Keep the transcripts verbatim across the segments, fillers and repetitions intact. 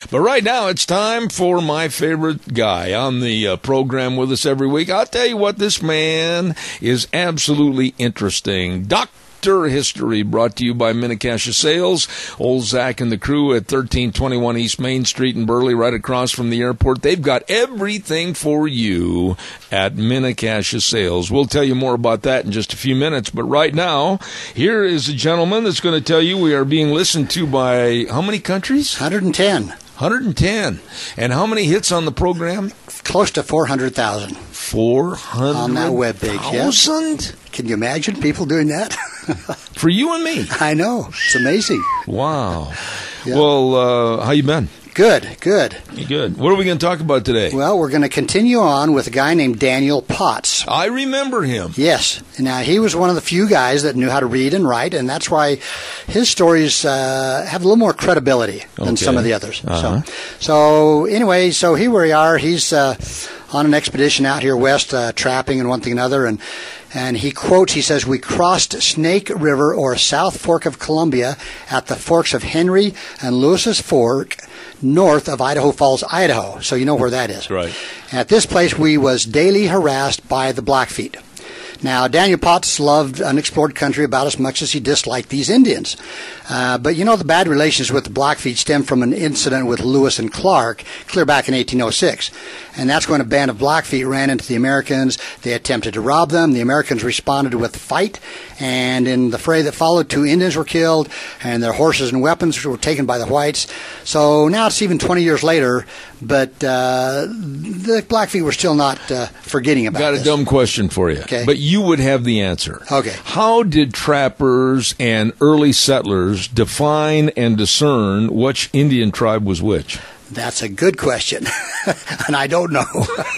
But right now, it's time for my favorite guy on the uh, program with us every week. I'll tell you what, this man is absolutely interesting. Doctor History, brought to you by Minnecasia Sales. Old Zach and the crew at thirteen twenty-one East Main Street in Burley, right across from the airport. They've got everything for you at Minnecasia Sales. We'll tell you more about that in just a few minutes. But right now, here is a gentleman that's going to tell you we are being listened to by how many countries? one hundred ten. one hundred ten. And how many hits on the program? Close to four hundred thousand. four hundred thousand? On that webpage, yeah. Can you imagine people doing that? For you and me. I know. It's amazing. Wow. Yeah. Well, uh, how you been? Good, good. Good. What are we going to talk about today? Well, we're going to continue on with a guy named Daniel Potts. I remember him. Yes. Now, he was one of the few guys that knew how to read and write, and that's why his stories uh, have a little more credibility than Okay. some of the others. Uh-huh. So, so anyway, so here we are. He's uh, on an expedition out here west, uh, trapping and one thing and another, and And he quotes, he says, "We crossed Snake River, or South Fork of Columbia, at the forks of Henry and Lewis's Fork, north of Idaho Falls, Idaho." So you know where that is. Right. At this place, we was daily harassed by the Blackfeet. Now, Daniel Potts loved unexplored country about as much as he disliked these Indians. Uh, but, you know, the bad relations with the Blackfeet stemmed from an incident with Lewis and Clark clear back in eighteen oh six. And that's when a band of Blackfeet ran into the Americans. They attempted to rob them. The Americans responded with fight. And in the fray that followed, two Indians were killed, and their horses and weapons were taken by the whites. So now it's even twenty years later, but uh, the Blackfeet were still not uh, forgetting about Got a this. dumb question for you. Okay. But you would have the answer. Okay. How did trappers and early settlers define and discern which Indian tribe was which? That's a good question, and I don't know.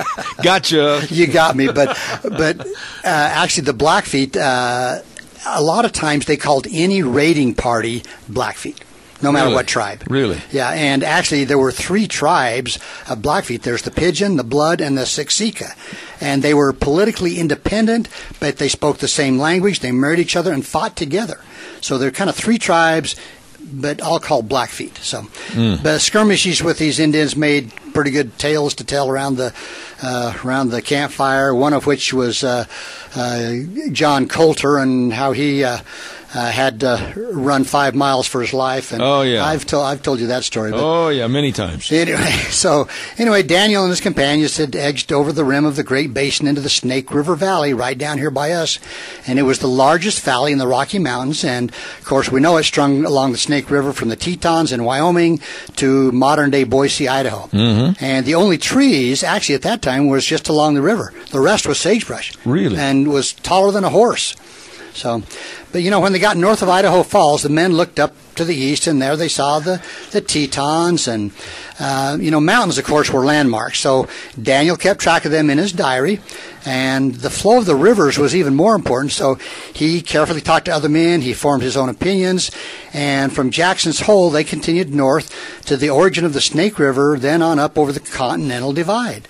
Gotcha. You got me, but but uh, actually the Blackfeet, uh, a lot of times they called any raiding party Blackfeet, no matter Really? what tribe. Really? Yeah, and actually there were three tribes of Blackfeet. There's the Pigeon, the Blood, and the Siksika. And they were politically independent, but they spoke the same language. They married each other and fought together. So they're kind of three tribes, but all called Blackfeet. So, Mm. but skirmishes with these Indians made pretty good tales to tell around the uh, around the campfire. One of which was uh, uh, John Coulter and how he uh, uh, had to run five miles for his life. And Oh, yeah. I've told I've told you that story. But Oh, yeah, many times. Anyway, so anyway, Daniel and his companions had edged over the rim of the Great Basin into the Snake River Valley, right down here by us, and it was the largest valley in the Rocky Mountains. And of course, we know it's strung along the Snake River from the Tetons in Wyoming to modern-day Boise, Idaho. Mm-hmm. And the only trees, actually at that time, was just along the river. The rest was sagebrush. Really? And was taller than a horse. So, but you know, when they got north of Idaho Falls, the men looked up to the east, and there they saw the, the Tetons, and, uh, you know, mountains, of course, were landmarks. So Daniel kept track of them in his diary, and the flow of the rivers was even more important. So he carefully talked to other men, he formed his own opinions, and from Jackson's Hole, they continued north to the origin of the Snake River, then on up over the Continental Divide.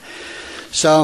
So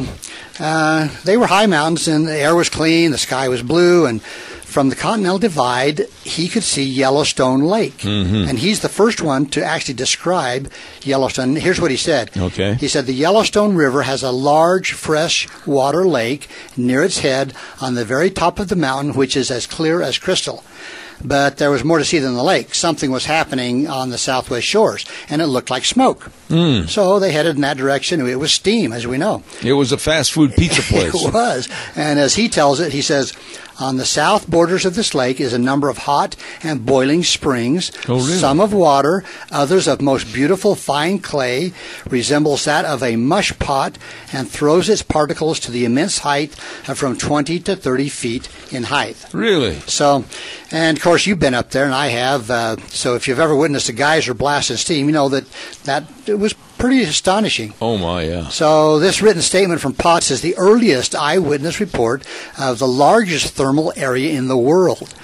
uh, they were high mountains, and the air was clean, the sky was blue, and from the Continental Divide, he could see Yellowstone Lake. Mm-hmm. And he's the first one to actually describe Yellowstone. Here's what he said. Okay. He said, "The Yellowstone River has a large freshwater lake near its head on the very top of the mountain, which is as clear as crystal. But there was more to see than the lake. Something was happening on the southwest shores, and it looked like smoke." Mm. So they headed in that direction. It was steam, as we know. It was a fast food pizza place. It was. And as he tells it, he says, "On the south borders of this lake is a number of hot and boiling springs, Oh, really? some of water, others of most beautiful fine clay, resembles that of a mush pot, and throws its particles to the immense height of from twenty to thirty feet in height." Really? So, and of course you've been up there, and I have. Uh, so if you've ever witnessed a geyser blast of steam, you know that that it was pretty astonishing. Oh, my, yeah. So this written statement from Potts is the earliest eyewitness report of the largest thermal area in the world.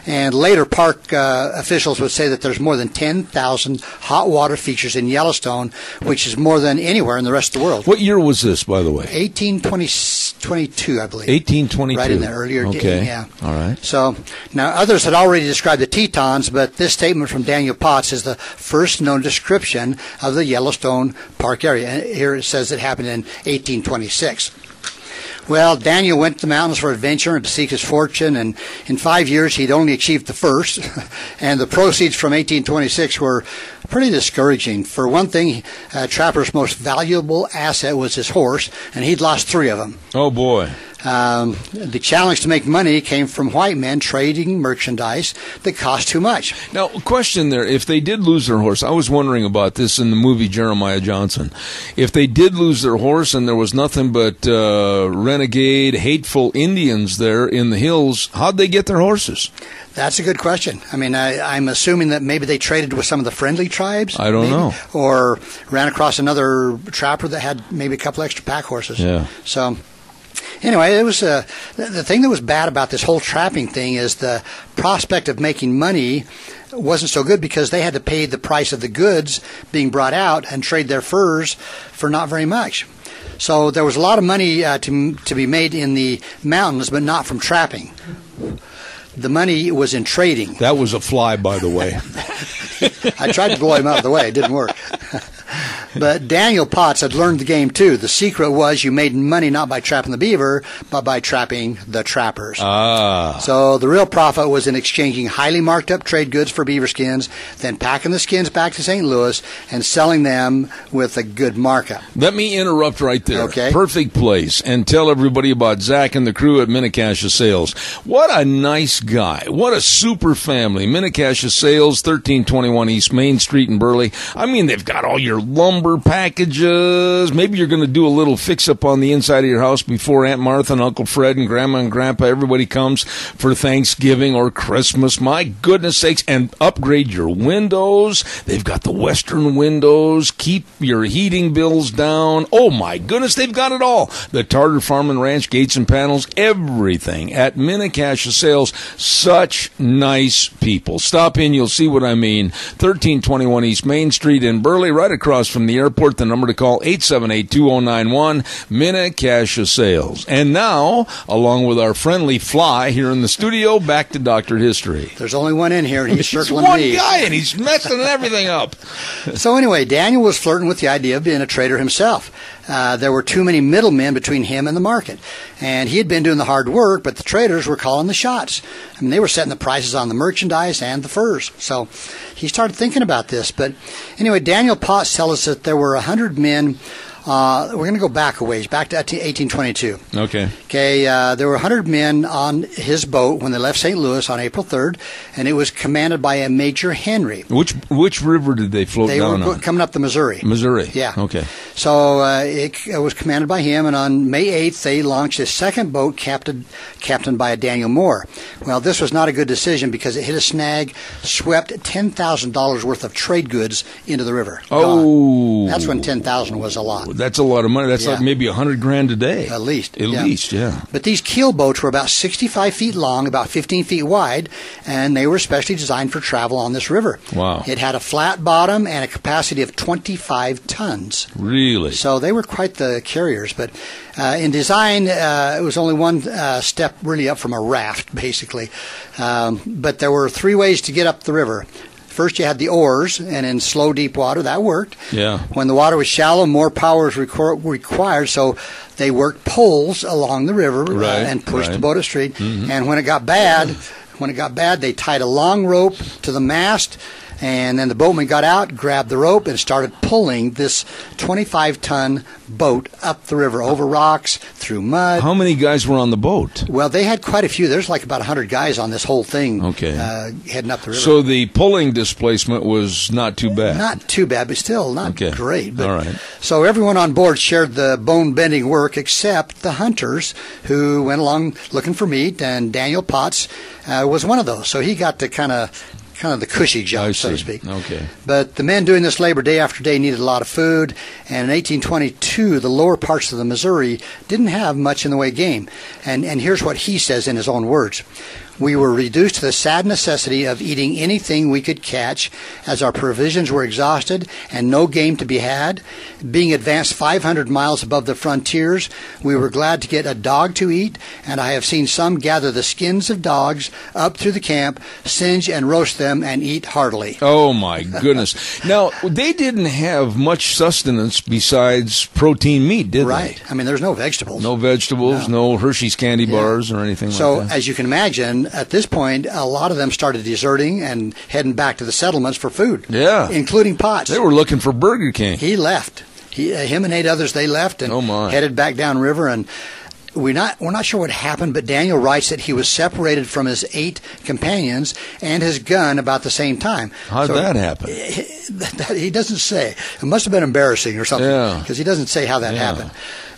And later, park uh, officials would say that there's more than ten thousand hot water features in Yellowstone, which is more than anywhere in the rest of the world. What year was this, by the way? eighteen twenty-two, I believe. eighteen twenty-two. Right in the earlier okay. day, yeah. All right. So, now others had already described the Tetons, but this statement from Daniel Potts is the first known description of the Yellowstone Park area. And here it says it happened in eighteen twenty-six. Well, Daniel went to the mountains for adventure and to seek his fortune, and in five years he'd only achieved the first, and the proceeds from eighteen twenty-six were pretty discouraging. For one thing, uh, Trapper's most valuable asset was his horse, and he'd lost three of them. Oh, boy. Um, the challenge to make money came from white men trading merchandise that cost too much. Now, question there, if they did lose their horse, I was wondering about this in the movie Jeremiah Johnson. If they did lose their horse and there was nothing but uh, renegade, hateful Indians there in the hills, how'd they get their horses? That's a good question. I mean, I, I'm assuming that maybe they traded with some of the friendly tribes. I don't maybe, know. Or ran across another trapper that had maybe a couple extra pack horses. Yeah. So... Anyway, it was uh, the thing that was bad about this whole trapping thing is the prospect of making money wasn't so good because they had to pay the price of the goods being brought out and trade their furs for not very much. So there was a lot of money uh, to to be made in the mountains, but not from trapping. The money was in trading. That was a fly, by the way. I tried to blow him out of the way. It didn't work. But Daniel Potts had learned the game, too. The secret was you made money not by trapping the beaver, but by trapping the trappers. Ah. So the real profit was in exchanging highly marked up trade goods for beaver skins, then packing the skins back to Saint Louis and selling them with a good markup. Let me interrupt right there. Okay. Perfect place. And tell everybody about Zach and the crew at Minnecasia Sales. What a nice guy. What a super family. Minnecasia Sales, thirteen twenty-one East Main Street in Burley. I mean, they've got all your lumber packages. Maybe you're going to do a little fix-up on the inside of your house before Aunt Martha and Uncle Fred and Grandma and Grandpa, everybody comes for Thanksgiving or Christmas. My goodness sakes. And upgrade your windows. They've got the Western windows. Keep your heating bills down. Oh, my goodness. They've got it all. The Tartar Farm and Ranch gates and panels, everything at Minnecasia Sales. Such nice people. Stop in. You'll see what I mean. thirteen twenty-one East Main Street in Burley, right across from the airport. The number to call, eight seven eight, two oh nine one, Minnecasia Sales. And now, along with our friendly fly here in the studio, back to Doctor History. There's only one in here, and he's circling one me. guy, and he's messing everything up. So anyway, Daniel was flirting with the idea of being a trader himself. Uh, there were too many middlemen between him and the market. And he had been doing the hard work, but the traders were calling the shots. I mean, they were setting the prices on the merchandise and the furs. So he started thinking about this. But anyway, Daniel Potts tells us that there were one hundred men. Uh, we're going to go back a ways, back to eighteen twenty-two. Okay. Okay, uh, there were one hundred men on his boat when they left Saint Louis on April third, and it was commanded by a Major Henry. Which which river did they float They down were on? coming up the Missouri. Missouri. Yeah. Okay. So uh, it, it was commanded by him, and on May eighth, they launched a second boat captained, captained by a Daniel Moore. Well, this was not a good decision because it hit a snag, swept ten thousand dollars worth of trade goods into the river. Oh. Gone. That's when ten thousand dollars was a lot. That's a lot of money. That's Yeah. like maybe a hundred grand a day. At least. At yeah. least, yeah. But these keel boats were about sixty-five feet long, about fifteen feet wide, and they were specially designed for travel on this river. Wow. It had a flat bottom and a capacity of twenty-five tons. Really? So they were quite the carriers. But uh, in design, uh, it was only one uh, step really up from a raft, basically. Um, but there were three ways to get up the river. First, you had the oars, and in slow, deep water, that worked. Yeah. When the water was shallow, more power was requ- required, so they worked poles along the river Right, uh, and pushed right. the boat up street. Mhm. And when it got bad, when it got bad, they tied a long rope to the mast, and then the boatman got out, grabbed the rope, and started pulling this twenty-five ton boat up the river, over rocks, through mud. How many guys were on the boat? Well, they had quite a few. There's like about one hundred guys on this whole thing Okay. uh, heading up the river. So the pulling displacement was not too bad. Not too bad, but still not Okay. great. But, All right. So everyone on board shared the bone-bending work except the hunters who went along looking for meat, and Daniel Potts uh, was one of those. So he got to kind of kind of the cushy job, I so to see. speak. Okay. But the men doing this labor day after day needed a lot of food, and in eighteen twenty-two, the lower parts of the Missouri didn't have much in the way of game. And, and here's what he says in his own words. We were reduced to the sad necessity of eating anything we could catch, as our provisions were exhausted and no game to be had. Being advanced five hundred miles above the frontiers, we were glad to get a dog to eat, and I have seen some gather the skins of dogs up through the camp, singe and roast them, and eat heartily. Oh, my goodness. Now, they didn't have much sustenance besides protein meat, did right. they? I mean, there's no vegetables. No vegetables, no, no Hershey's candy Yeah. bars or anything So, like that. as you can imagine, at this point, a lot of them started deserting and heading back to the settlements for food. Yeah. Including Potts. They were looking for Burger King. He left. He, uh, him and eight others, they left and Oh, my. headed back downriver. And we're not we're not sure what happened, but Daniel writes that he was separated from his eight companions and his gun about the same time. How'd So, that happen? He, that, he doesn't say. It must have been embarrassing or something, Yeah. because he doesn't say how that Yeah. happened.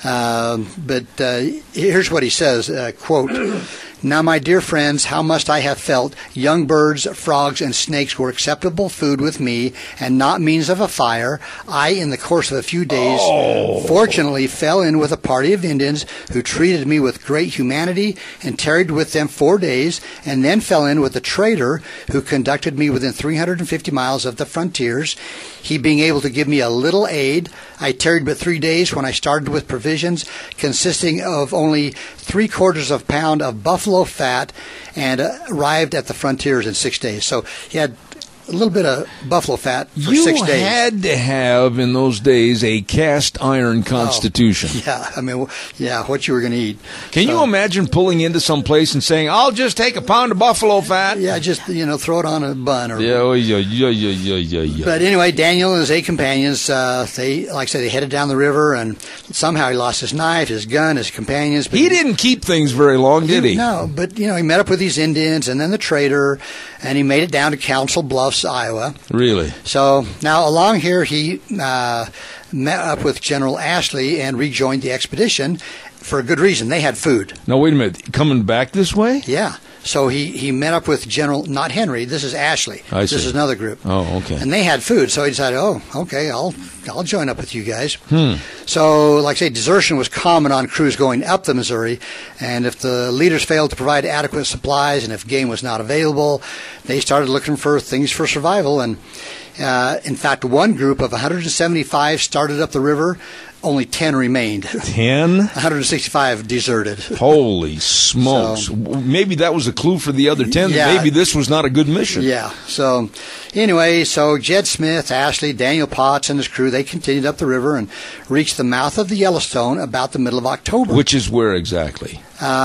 Um, but uh, here's what he says, uh, quote, "Now, my dear friends, how must I have felt young birds, frogs, and snakes were acceptable food with me and not means of a fire. I, in the course of a few days, Oh. fortunately fell in with a party of Indians who treated me with great humanity and tarried with them four days, and then fell in with a trader who conducted me within three hundred fifty miles of the frontiers. He being able to give me a little aid, I tarried but three days when I started with provisions consisting of only three quarters of a pound of buffalo fat, and uh, arrived at the frontiers in six days. So he had a little bit of buffalo fat for You six days. had to have, in those days, a cast iron constitution. Oh, yeah, I mean, yeah, what you were going to eat. Can So, you imagine pulling into some place and saying, I'll just take a pound of buffalo fat? Yeah, just, you know, throw it on a bun. Or, Yeah, oh, yeah, yeah, yeah, yeah, yeah, yeah. But anyway, Daniel and his eight companions, uh, they, like I said, they headed down the river, and somehow he lost his knife, his gun, his companions. But He didn't keep things very long, did he? No, but, you know, he met up with these Indians and then the trader, and he made it down to Council Bluffs, Iowa. Really? So now along here, he uh, met up with General Ashley and rejoined the expedition for a good reason. They had food. Now, wait a minute. Coming back this way? Yeah. So he, he met up with General, not Henry, this is Ashley. I This see. is another group. Oh, okay. And they had food, so he decided, oh, okay, I'll I'll join up with you guys. Hmm. So, like I say, desertion was common on crews going up the Missouri, and if the leaders failed to provide adequate supplies and if game was not available, they started looking for things for survival. And uh, in fact, one group of one hundred seventy-five started up the river. Only ten remained. Ten? one hundred sixty-five deserted. Holy smokes. So- Maybe that was a clue for the other ten. Yeah. That maybe this was not a good mission. Yeah. So, anyway, so Jed Smith, Ashley, Daniel Potts, and his crew, they continued up the river and reached the mouth of the Yellowstone about the middle of October. Which is where exactly?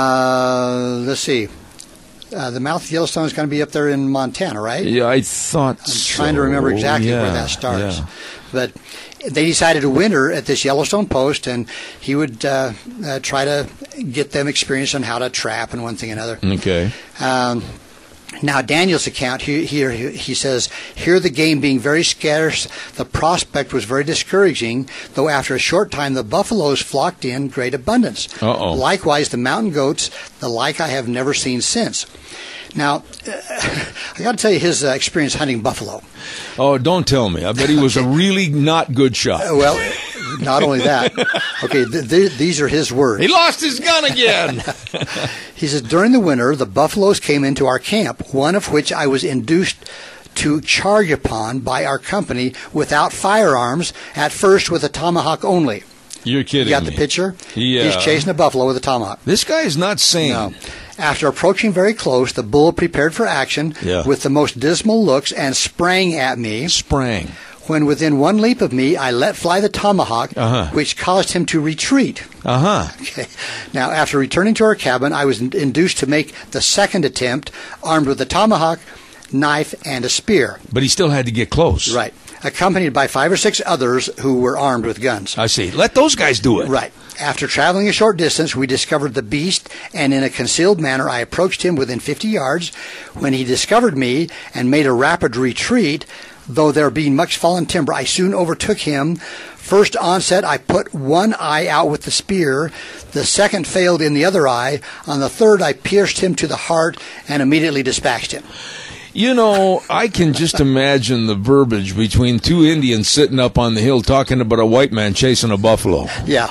Uh, let's see. Uh, the mouth of the Yellowstone is going to be up there in Montana, right? Yeah, I thought I'm trying to remember exactly yeah, where that starts. yeah. But they decided to winter at this Yellowstone post, and he would uh, uh, try to get them experience on how to trap and one thing and another. Okay. Um, now, Daniel's account here, here he says, here the game being very scarce, the prospect was very discouraging, though after a short time the buffaloes flocked in great abundance. Uh-oh. Likewise, the mountain goats, the like I have never seen since. Now, uh, I got to tell you his uh, experience hunting buffalo. Oh, don't tell me. I bet he was a really not good shot. Uh, well, not only that. Okay, th- th- these are his words. He lost his gun again. He says, during the winter, the buffaloes came into our camp, one of which I was induced to charge upon by our company without firearms, at first with a tomahawk only. You're kidding You got the me. picture? Yeah. He's chasing a buffalo with a tomahawk. This guy is not sane. No. After approaching very close, the bull prepared for action Yeah. with the most dismal looks and sprang at me. Sprang. When within one leap of me, I let fly the tomahawk, Uh-huh. which caused him to retreat. Uh-huh. Okay. Now, after returning to our cabin, I was induced to make the second attempt, armed with a tomahawk, knife, and a spear. But he still had to get close. Right. Accompanied by five or six others who were armed with guns. I see. Let those guys do it. Right. After traveling a short distance, we discovered the beast, and in a concealed manner, I approached him within fifty yards. When he discovered me and made a rapid retreat, though there being much fallen timber, I soon overtook him. First onset, I put one eye out with the spear. The second failed in the other eye. On the third, I pierced him to the heart and immediately dispatched him. You know, I can just imagine the verbiage between two Indians sitting up on the hill talking about a white man chasing a buffalo. Yeah.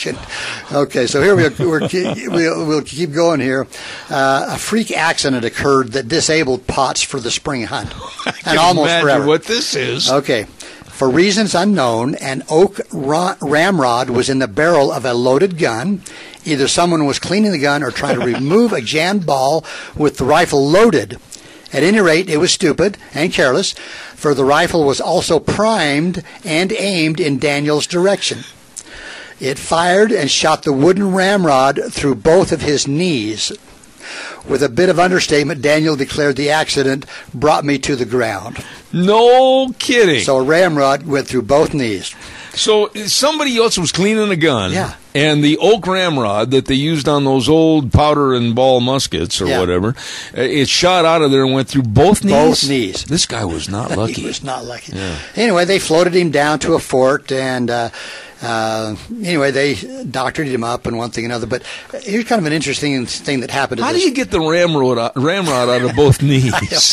Okay, so here we'll, we're, we'll, we'll keep going here. Uh, a freak accident occurred that disabled Potts for the spring hunt. I can and almost imagine forever. what this is. Okay. For reasons unknown, an oak ra- ramrod was in the barrel of a loaded gun. Either someone was cleaning the gun or trying to remove a jammed ball with the rifle loaded. At any rate, it was stupid and careless, for the rifle was also primed and aimed in Daniel's direction. It fired and shot the wooden ramrod through both of his knees. With a bit of understatement, Daniel declared the accident brought me to the ground. No kidding. So a ramrod went through both knees. So somebody else was cleaning a gun, Yeah. and the oak ramrod that they used on those old powder and ball muskets or Yeah. whatever, uh, it shot out of there and went through both knees. Both knees. This guy was not lucky. He was not lucky. Yeah. Anyway, they floated him down to a fort, and uh, uh, anyway, they doctored him up and one thing and another. But here's kind of an interesting thing that happened to How this. do you get the ramrod out, ramrod out of both knees?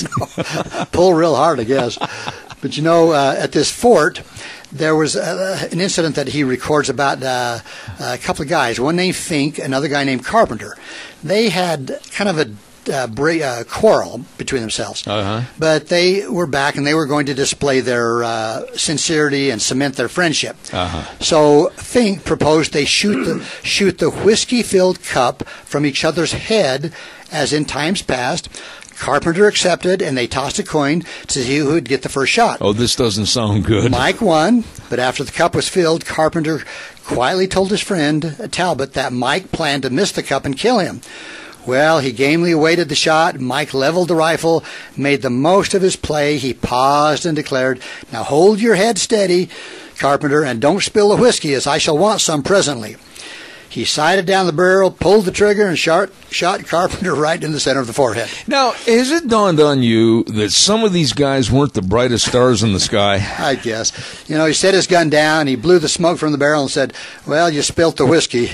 Pull real hard, I guess. But you know, uh, at this fort, there was uh, an incident that he records about uh, a couple of guys, one named Fink, another guy named Carpenter. They had kind of a uh, bra- uh, quarrel between themselves. Uh-huh. But they were back, and they were going to display their uh, sincerity and cement their friendship. Uh-huh. So Fink proposed they shoot the, shoot the whiskey-filled cup from each other's head, as in times past. Carpenter accepted, and they tossed a coin to see who would get the first shot. Oh, this doesn't sound good. Mike won, but after the cup was filled, Carpenter quietly told his friend Talbot that Mike planned to miss the cup and kill him. Well, he gamely awaited the shot. Mike leveled the rifle, made the most of his play. He paused and declared, "Now hold your head steady, Carpenter, and don't spill the whiskey, as I shall want some presently." He sighted down the barrel, pulled the trigger, and shot, shot Carpenter right in the center of the forehead. Now, has it dawned on you that some of these guys weren't the brightest stars in the sky? I guess. You know, he set his gun down, he blew the smoke from the barrel and said, "Well, you spilt the whiskey."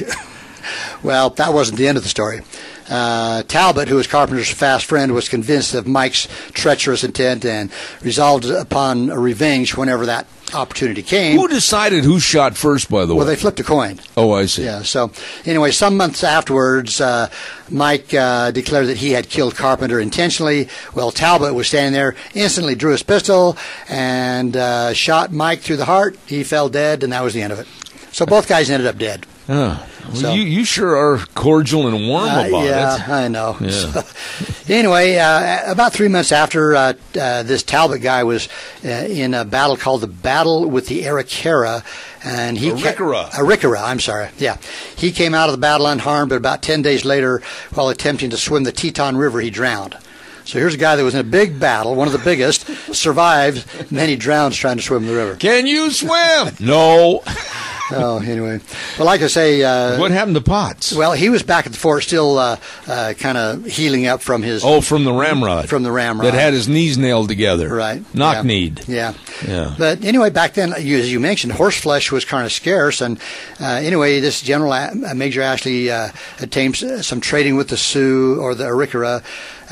Well, that wasn't the end of the story. Uh, Talbot, who was Carpenter's fast friend, was convinced of Mike's treacherous intent and resolved upon a revenge whenever that opportunity came. Who decided who shot first, by the Well, way? they flipped a coin. Oh, I see. Yeah, so anyway, some months afterwards, uh, Mike uh, declared that he had killed Carpenter intentionally. Well, Talbot was standing there, instantly drew his pistol, and uh, shot Mike through the heart. He fell dead, and that was the end of it. So both guys ended up dead. Oh, well, So- you, you sure are cordial and warm Uh, about yeah, it. I know. Yeah. So, anyway, uh, about three months after uh, uh, this Talbot guy was uh, in a battle called the Battle with the Arikara, and he ca- Arikara. Arikara, I'm sorry. Yeah, he came out of the battle unharmed, but about ten days later, while attempting to swim the Teton River, he drowned. So here's a guy that was in a big battle, one of the biggest, survived, and then he drowns trying to swim the river. Can you swim? No. Oh, anyway. Well, like I say, uh, What happened to Potts? well, he was back at the fort, still uh, uh, kind of healing up from his Oh, from the ramrod. from the ramrod. That had his knees nailed together. Right. Knock-kneed. Yeah. Yeah. But anyway, back then, you- as you mentioned, horse flesh was kind of scarce. And uh, anyway, this General A- Major Ashley uh, attained s- some trading with the Sioux or the Arikara.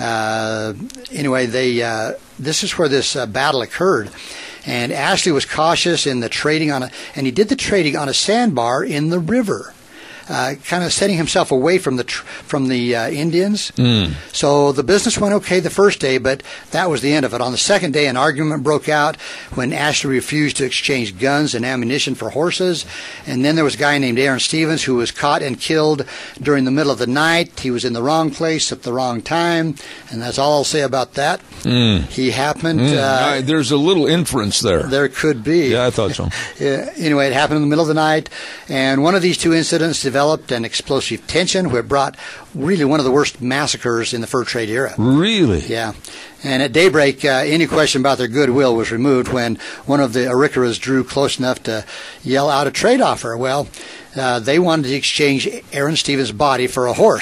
Uh, anyway, they uh, this is where this uh, battle occurred. And Ashley was cautious in the trading on a, and he did the trading on a sandbar in the river. Uh, kind of setting himself away from the tr- from the uh, Indians. Mm. So the business went okay the first day, but that was the end of it. On the second day, an argument broke out when Ashley refused to exchange guns and ammunition for horses. And then there was a guy named Aaron Stevens who was caught and killed during the middle of the night. He was in the wrong place at the wrong time, and that's all I'll say about that. Mm. He happened. Mm. Uh, Uh, there's a little inference there. there could be. Yeah, I thought so. Yeah, anyway, it happened in the middle of the night, and one of these two incidents developed an explosive tension where it brought really one of the worst massacres in the fur trade era. Really? Yeah. And at daybreak, uh, any question about their goodwill was removed when one of the Arikaras drew close enough to yell out a trade offer. Well, uh, they wanted to exchange Aaron Stevens' body for a horse.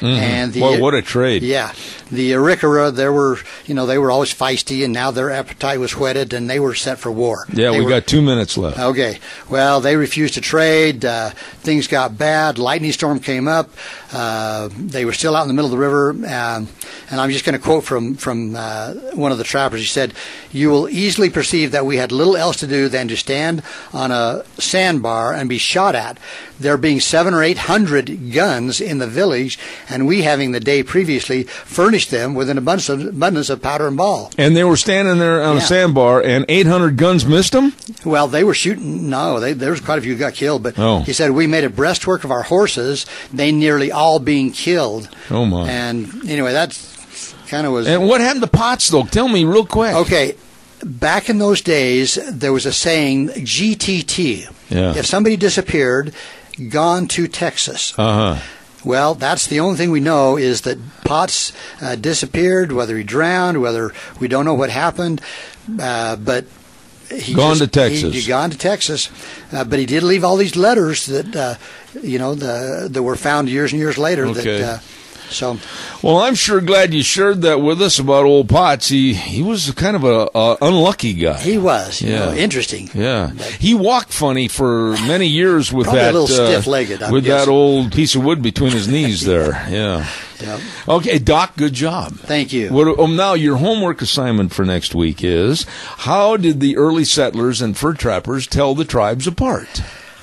And the, Boy, what a trade. Yeah. The Arikara, there were, you know, they were always feisty, and now their appetite was whetted, and they were set for war. Yeah, they we were, got two minutes left. Okay. Well, they refused to trade. Uh, things got bad. Lightning storm came up. Uh, they were still out in the middle of the river. Um, and I'm just going to quote from, from uh, one of the trappers. He said, "You will easily perceive that we had little else to do than to stand on a sandbar and be shot at, there being seven or eight hundred guns in the village, and we having the day previously furnished them with an abundance of, abundance of powder and ball." And they were standing there on Yeah. a sandbar, and eight hundred guns missed them? Well, they were shooting. No, they, there was quite a few who got killed. But Oh. he said, we made a breastwork of our horses, they nearly all being killed. Oh, my. And anyway, that's kind of was... And what happened to Potts, though? Tell me real quick. Okay, back in those days, there was a saying, G T T. Yeah. If somebody disappeared, gone to Texas. Uh-huh. Well, that's the only thing we know is that Potts uh, disappeared, whether he drowned, whether we don't know what happened, uh, but he Gone just, to Texas. He, he gone to Texas, uh, but he did leave all these letters that uh, you know the, that were found years and years later. Okay. That, uh, so, Well, I'm sure glad you shared that with us about old Potts. He he was kind of a, a unlucky guy. he was, you Yeah. know, interesting. Yeah, But- he walked funny for many years with Probably a that little uh, stiff-legged, I'm with that guessing. old piece of wood between his knees there. Yeah. Yeah. Okay, Doc, good job. Thank you. What, um, now, your homework assignment for next week is: how did the early settlers and fur trappers tell the tribes apart?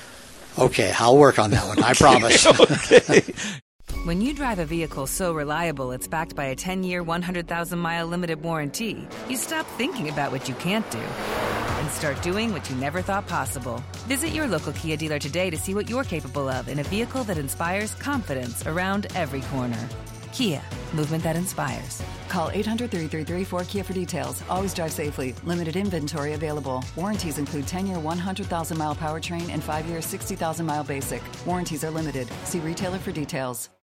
Okay, I'll work on that one. I promise. Okay. When you drive a vehicle so reliable it's backed by a ten-year, one hundred thousand mile limited warranty, you stop thinking about what you can't do and start doing what you never thought possible. Visit your local Kia dealer today to see what you're capable of in a vehicle that inspires confidence around every corner. Kia, movement that inspires. Call eight hundred, three three three, four K I A for details. Always drive safely. Limited inventory available. Warranties include ten-year, one hundred thousand mile powertrain and five-year, sixty thousand mile basic. Warranties are limited. See retailer for details.